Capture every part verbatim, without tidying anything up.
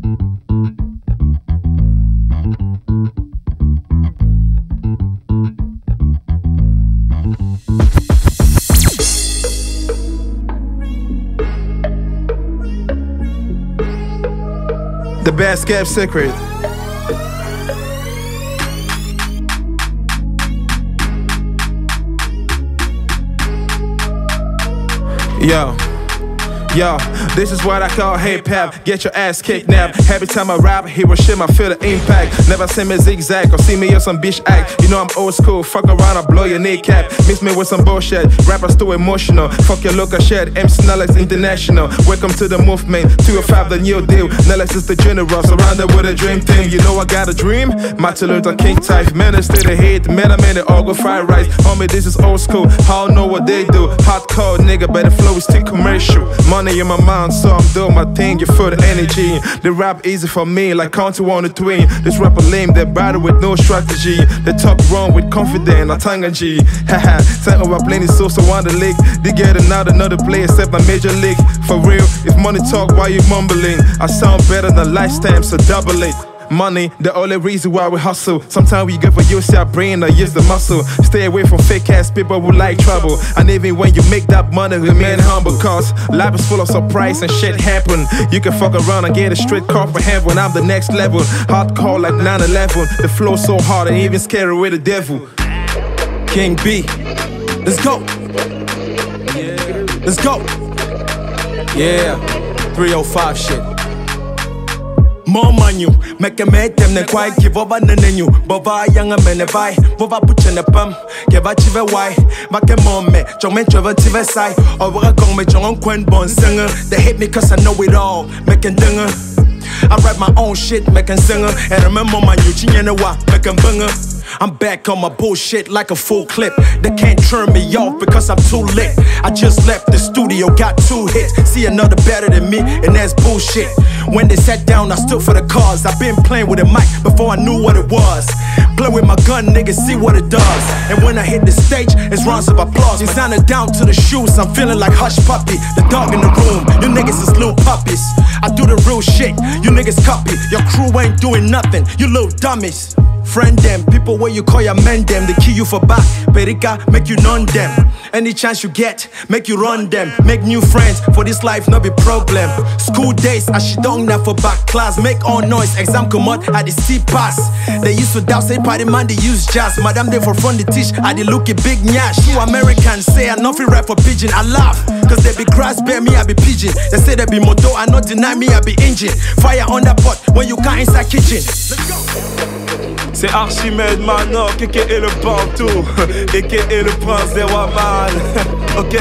The best kept secret. Yo. Yo, this is what I call hip hop. Get your ass kicked now. Every time I rap, Hiroshima, feel the impact. Never see me zigzag or see me on some bitch act. You know I'm old school, fuck around, I blow your kneecap. Mix me with some bullshit, rappers too emotional. Fuck your local shit, M C Nellis International. Welcome to the movement, two oh five the new deal. Nellis is the general, surrounded with a dream team. You know I got a dream, Martin Luther King type. Man, I stay the hate, man, I made it all go fried rice. Homie, this is old school, I don't know what they do. Hardcore nigga, but the flow is still commercial. Money in my mind, so I'm doing my thing. You feel the energy. The rap easy for me, like counting one to twin. This rapper lame, they battle with no strategy. They talk wrong with confidence, I tongue and G. Haha, time over plenty sauce, so on the league. They get another another play except my major league. For real, if money talk, why you mumbling? I sound better than lifetime, so double it. Money, the only reason why we hustle. Sometimes we get for use our brain or use the muscle. Stay away from fake ass people who like trouble. And even when you make that money, remain humble. Cause life is full of surprise and shit happen. You can fuck around and get a straight call for heaven. I'm the next level, hardcore like nine eleven. The flow so hard and even scary with the devil. King B, let's go. Let's go. Yeah, three oh five shit. More manu, make a mate them the quite give over the new. Bova young men a buy, Bova put in the pump, give a chive why, make a mom, John Metro Tive side, over a gong with John Quen Bon singer. They hate me cause I know it all, making dinger. I write my own shit, making singer, and remember my new chin and a wa, making banger. I'm back on my bullshit like a full clip. They can't turn me off because I'm too lit. I just left the studio, got two hits. See another better than me, and that's bullshit. When they sat down, I stood for the cause. I've been playing with a mic before I knew what it was. Play with my gun, niggas, see what it does. And when I hit the stage, it's rounds of applause. Designer down to the shoes, I'm feeling like Hush Puppy. The dog in the room, you niggas is little puppies. I do the real shit, you niggas copy. Your crew ain't doing nothing, you little dummies. Friend them, people where you call your men them. They kill you for back, Perica, make you non them. Any chance you get, make you run them. Make new friends, for this life no be problem. School days, I shit down now for back class. Make all noise, exam come out, I the C pass. They used to doubt, say party man, they use jazz. Madam, they for front, they teach, I they look a big nyash. You Americans say I nothing rap for pigeon, I laugh. Cause they be grass, bear me, I be pigeon. They say they be moto, I not deny me, I be engine. Fire on that pot, when you can't inside kitchen. Let's go. C'est Archimède Manok, aka le Bantou, aka le Prince des Waman. Ok.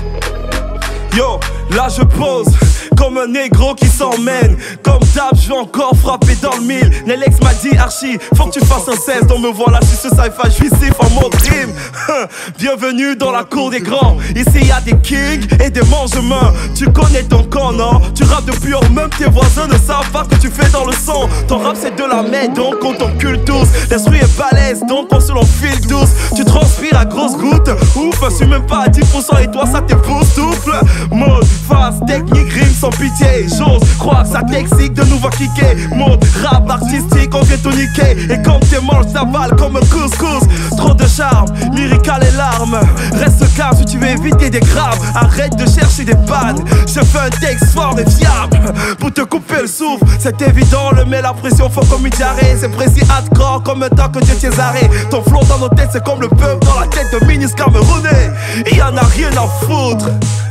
Yo, là je pose comme un négro qui s'emmène. Comme d'hab, je vais encore frapper dans le mille. Nelex m'a dit Archie, faut que tu fasses un seize. Donc me voilà, je suis ce sci-fi, je suis safe en mode rime. Bienvenue dans la cour des grands. Ici y'a des kings et des mange-mains. Tu connais ton camp, non? Tu rappes depuis or même tes voisins ne savent pas ce que tu fais dans le son. Ton rap c'est de la merde, donc on t'encule tous. L'esprit est balèze, donc on se l'enfile douce. Tu transpires à grosses gouttes. Ouf, je suis même pas à dix pour cent et toi ça t'époustoufle. Mode, face, technique, rime sans pitié. J'ose croire ça t'excite de nous voir kicker. Mode, rap artistique, on vient tout niquer. Et quand t'es manges, ça vale comme un couscous. Trop de charme, lyrical et larmes. Reste calme si tu veux éviter des graves. Arrête de chercher des pannes. Je fais un texte fort et fiable pour te couper le souffle. C'est évident, le met la pression fort comme une diarrhée. C'est précis, hardcore comme un temps que Dieu t'y arrêt. Ton flow dans nos têtes, c'est comme le peuple dans la tête de Minis Camerounais. Et y'en a rien à foutre.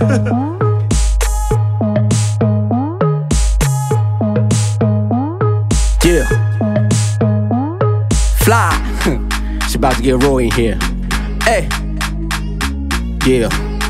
Yeah. Fly. It's about to get raw in here. Hey. Yeah.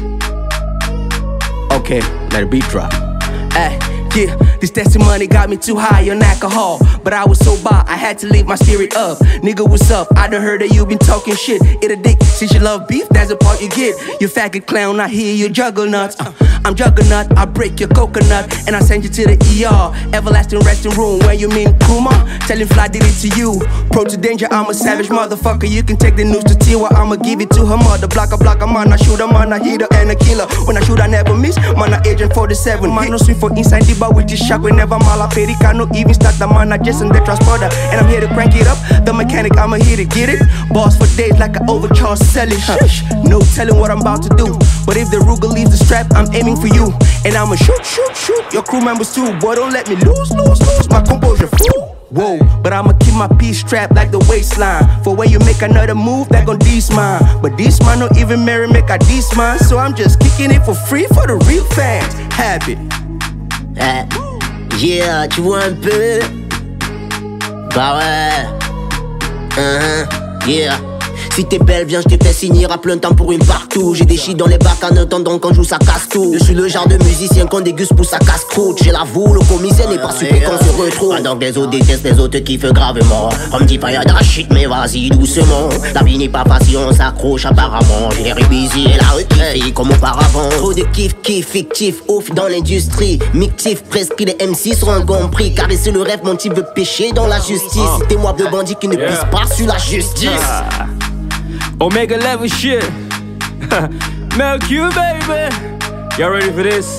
Okay, let the beat drop. Hey. Yeah, this testimony got me too high on alcohol. But I was so bad, I had to leave my spirit up. Nigga, what's up? I done heard that you been talking shit. It a dick, since you love beef, that's the part you get. You faggot clown, I hear you juggernauts. uh, I'm juggernaut, I break your coconut. And I send you to the E R, everlasting resting room. Where you mean Kuma? Tell him Fly did it to you. Pro to danger, I'm a savage motherfucker. You can take the news to Tiwa, I'ma give it to her mother. Blocker, blocker, man, I shoot her, man, I hit her and a killer. When I shoot, I never miss, man, I agent forty-seven. Man, no swing for inside the bar with this shot. Chuck whenever I'm all americano, even start the man, I just in the transporter. And I'm here to crank it up, the mechanic, I'm here to get it. Boss for days like an overcharged selling. Shush, no telling what I'm about to do. But if the Ruger leaves the strap, I'm aiming for you. And I'ma shoot, shoot, shoot your crew members too. Boy, don't let me lose, lose, lose my composure, fool. Whoa, but I'ma keep my piece strapped like the waistline. For when you make another move, that gon' diss mine. But this man don't even marry, make a diss mine. So I'm just kicking it for free for the real fans. Have it. Uh, yeah, tu vois un peu. Bah ouais. Uh-huh, yeah. Si t'es belle, viens, je te fais signer à plein temps pour une partout. J'ai des shit dans les bacs en attendant qu'on joue, ça casse tout. Je suis le genre de musicien qu'on déguste pour sa casse-croûte. J'ai l'avoue, le commissaire n'est pas super qu'on se retrouve. Pendant que les autres détestent, les autres kiffent gravement. On me dit pas y'a de la shit, mais vas-y doucement. La vie n'est pas facile, on s'accroche apparemment. J'ai révisé la rekiffé comme auparavant. Trop de kiff, kiff, fictif, ouf dans l'industrie. Mictif, prescrit, les M C seront incompris. Car c'est le rêve, mon type veut pêcher dans la justice. T'es-moi de bandits qui ne Yeah. pissent pas sur la justice. Ah. Omega level shit. Milk you, baby. Y'all ready for this?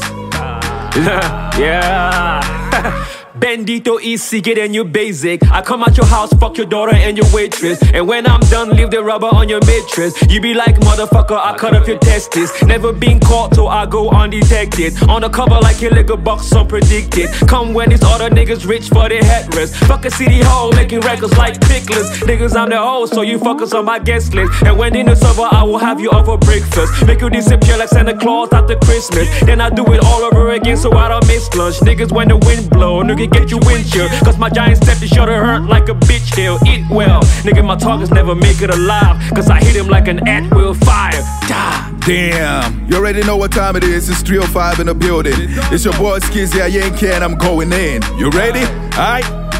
Yeah. Bendito easy, getting you basic. I come out your house, fuck your daughter and your waitress. And when I'm done, leave the rubber on your mattress. You be like, motherfucker, I cut off your testes. Never been caught, so I go undetected. On the cover like your liquor box, unpredicted. Come when these other niggas rich for their headrest. Fuck a city hall, making records like picklers. Niggas, I'm the host, so you fuckers on my guest list. And when in the server, I will have you over breakfast. Make you disappear like Santa Claus after Christmas. Then I do it all over again, so I don't miss lunch. Niggas, when the wind blow, nigga, get you wind chill. Cause my giant step to shoulder hurt like a bitch hill. Eat well, nigga, my targets never make it alive. Cause I hit him like an at-will fire. Die. Damn, you already know what time it is. It's three oh five in the building. It's your boy Skizzy, I ain't can, I'm going in. You ready? Alright?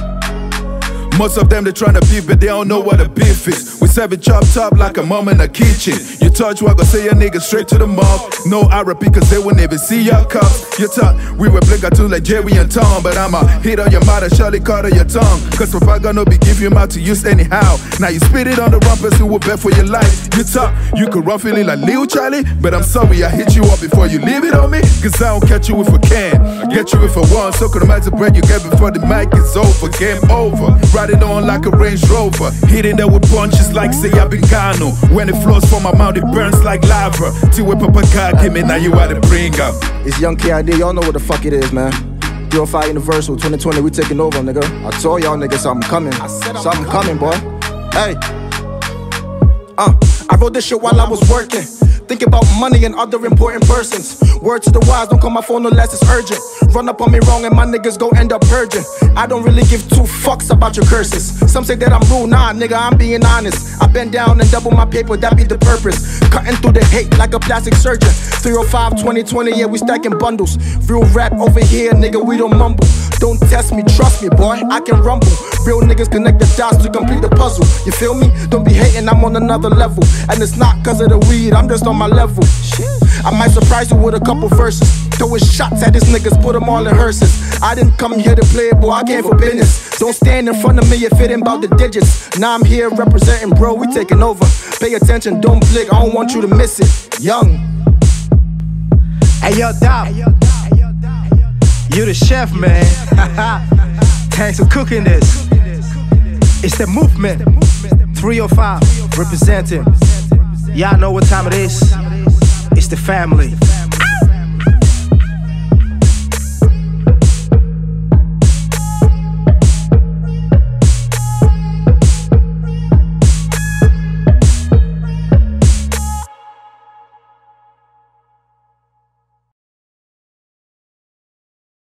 Most of them they tryna beef, but they don't know what a beef is. We serve it chop top like a mom in the kitchen. You touch what, go say a nigga straight to the mouth. No R P cause they will never see your cups. You talk, we were blink to like Jerry and Tom. But I'ma hit on your mother, surely cut on your tongue. Cause if I gonna be give you mouth to use anyhow. Now you spit it on the rumpers who will bet for your life. You talk, you could run feeling like Lil Charlie. But I'm sorry I hit you up before you leave it on me. Cause I don't catch you if I can, I get you if I want. So could imagine the bread you get before the mic is over. Game over, riding on like a Range Rover. Hitting them with punches like say I've been Gano. When it flows from my mouth it burns like lava. Till with Papa God give me, now you out to bring up. It's Young K I D, y'all know what the fuck it is, man. three oh five Universal, twenty twenty, we taking over, nigga. I told y'all niggas something coming. Something coming, boy. Hey. Uh, I wrote this shit while I was working. Think about money and other important persons. Word to the wise, don't call my phone unless it's urgent. Run up on me wrong and my niggas go end up purging. I don't really give two fucks about your curses. Some say that I'm rude, nah nigga, I'm being honest. I bend down and double my paper, that be the purpose. Cutting through the hate like a plastic surgeon. three oh five, twenty twenty, yeah we stacking bundles. Real rap over here, nigga, we don't mumble. Don't test me, trust me, boy, I can rumble. Real niggas connect the dots to complete the puzzle. You feel me? Don't be hating, I'm on another level. And it's not cause of the weed, I'm just on my level. I might surprise you with a couple verses. Throwing shots at these niggas, put them all in hearses. I didn't come here to play, boy, I came for business. Don't stand in front of me if it ain't about the digits. Now I'm here representing, bro, we taking over. Pay attention, don't blink, I don't want you to miss it. Young. Hey yo, Doc, you the chef, man. Thanks for cooking this. It's the movement. three oh five representing. Y'all know what time it is. It's the family.